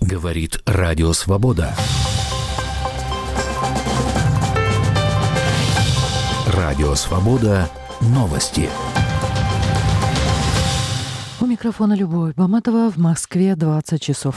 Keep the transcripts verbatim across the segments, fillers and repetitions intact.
Говорит Радио Свобода. Радио Свобода. Новости. У микрофона Любовь Баматова. В Москве двадцать часов.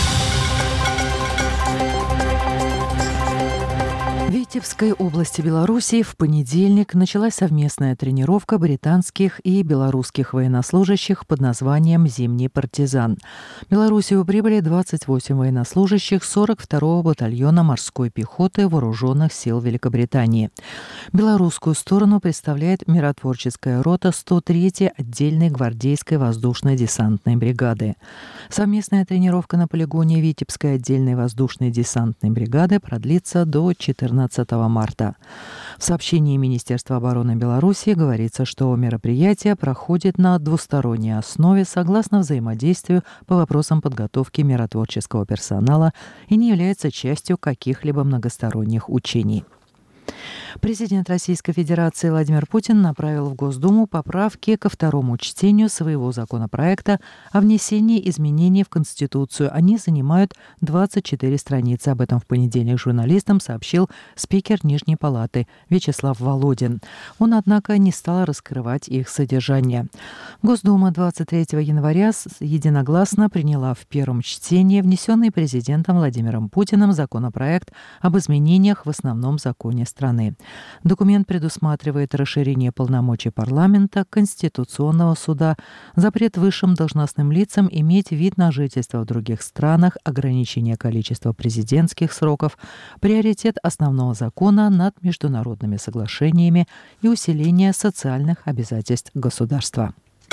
В Витебской области Белоруссии в понедельник началась совместная тренировка британских и белорусских военнослужащих под названием «Зимний партизан». В Белоруссию прибыли двадцать восемь военнослужащих сорок второго батальона морской пехоты Вооруженных сил Великобритании. Белорусскую сторону представляет миротворческая рота сто третьей отдельной гвардейской воздушно-десантной бригады. Совместная тренировка на полигоне Витебской отдельной воздушной десантной бригады продлится до четырнадцатого марта. В сообщении Министерства обороны Беларуси говорится, что мероприятие проходит на двусторонней основе согласно взаимодействию по вопросам подготовки миротворческого персонала и не является частью каких-либо многосторонних учений. Президент Российской Федерации Владимир Путин направил в Госдуму поправки ко второму чтению своего законопроекта о внесении изменений в Конституцию. Они занимают двадцать четыре страницы. Об этом в понедельник журналистам сообщил спикер Нижней палаты Вячеслав Володин. Он, однако, не стал раскрывать их содержание. Госдума двадцать третьего января единогласно приняла в первом чтении внесенный президентом Владимиром Путиным законопроект об изменениях в основном законе страны. Документ предусматривает расширение полномочий парламента, Конституционного суда, запрет высшим должностным лицам иметь вид на жительство в других странах, ограничение количества президентских сроков, приоритет основного закона над международными соглашениями и усиление социальных обязательств государства.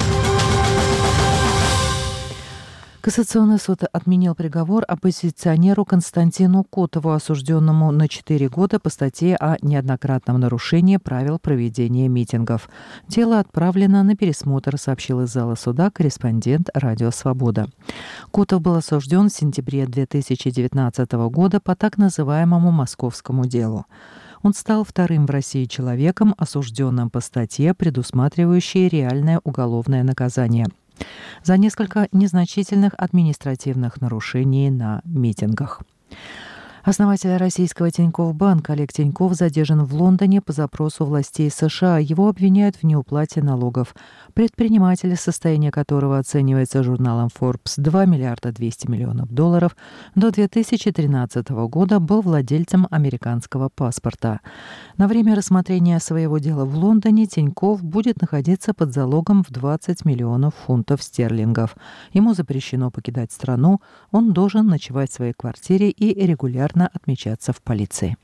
Кассационный суд отменил приговор оппозиционеру Константину Котову, осужденному на четыре года по статье о неоднократном нарушении правил проведения митингов. Дело отправлено на пересмотр, сообщил из зала суда корреспондент «Радио Свобода». Котов был осужден в сентябре две тысячи девятнадцатого года по так называемому «московскому делу». Он стал вторым в России человеком, осужденным по статье, предусматривающей реальное уголовное наказание за несколько незначительных административных нарушений на митингах. Основатель российского Тинькофф Банк Олег Тинькофф задержан в Лондоне по запросу властей США. Его обвиняют в неуплате налогов. Предприниматель, состояние которого оценивается журналом Forbes два миллиарда двести миллионов долларов, до две тысячи тринадцатого года был владельцем американского паспорта. На время рассмотрения своего дела в Лондоне Тинькофф будет находиться под залогом в двадцать миллионов фунтов стерлингов. Ему запрещено покидать страну, он должен ночевать в своей квартире и регулярно отмечаться в полиции.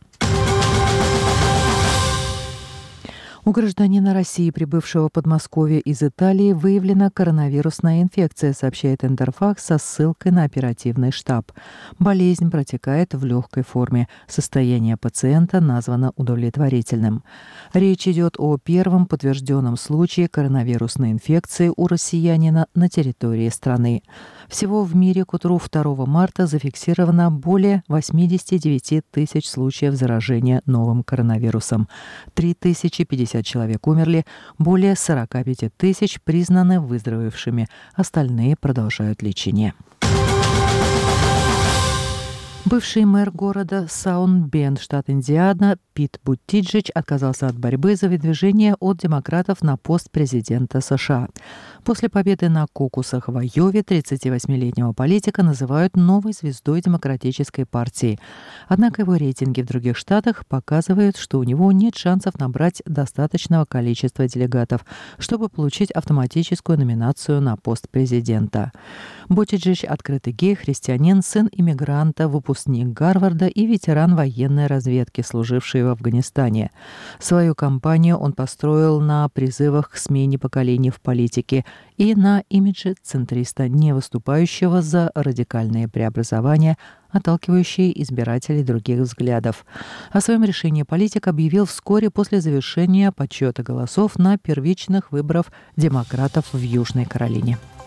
У гражданина России, прибывшего в Подмосковье из Италии, выявлена коронавирусная инфекция, сообщает Интерфакс со ссылкой на оперативный штаб. Болезнь протекает в легкой форме. Состояние пациента названо удовлетворительным. Речь идет о первом подтвержденном случае коронавирусной инфекции у россиянина на территории страны. Всего в мире к утру второго марта зафиксировано более восемьдесят девять тысяч случаев заражения новым коронавирусом. три тысячи пятьдесят человек умерли, более сорок пять тысяч признаны выздоровевшими, остальные продолжают лечение. Бывший мэр города Саут-Бенд, штат Индиана, Пит Буттиджедж отказался от борьбы за выдвижение от демократов на пост президента США. После победы на кокусах в Айове тридцативосьмилетнего политика называют новой звездой демократической партии. Однако его рейтинги в других штатах показывают, что у него нет шансов набрать достаточного количества делегатов, чтобы получить автоматическую номинацию на пост президента. Буттиджедж – открытый гей, христианин, сын иммигранта, выпускник Гарварда и ветеран военной разведки, служивший в Афганистане. Свою кампанию он построил на призывах к смене поколений в политике и на имидже центриста, не выступающего за радикальные преобразования, отталкивающие избирателей других взглядов. О своем решении политик объявил вскоре после завершения подсчета голосов на первичных выборах демократов в Южной Каролине.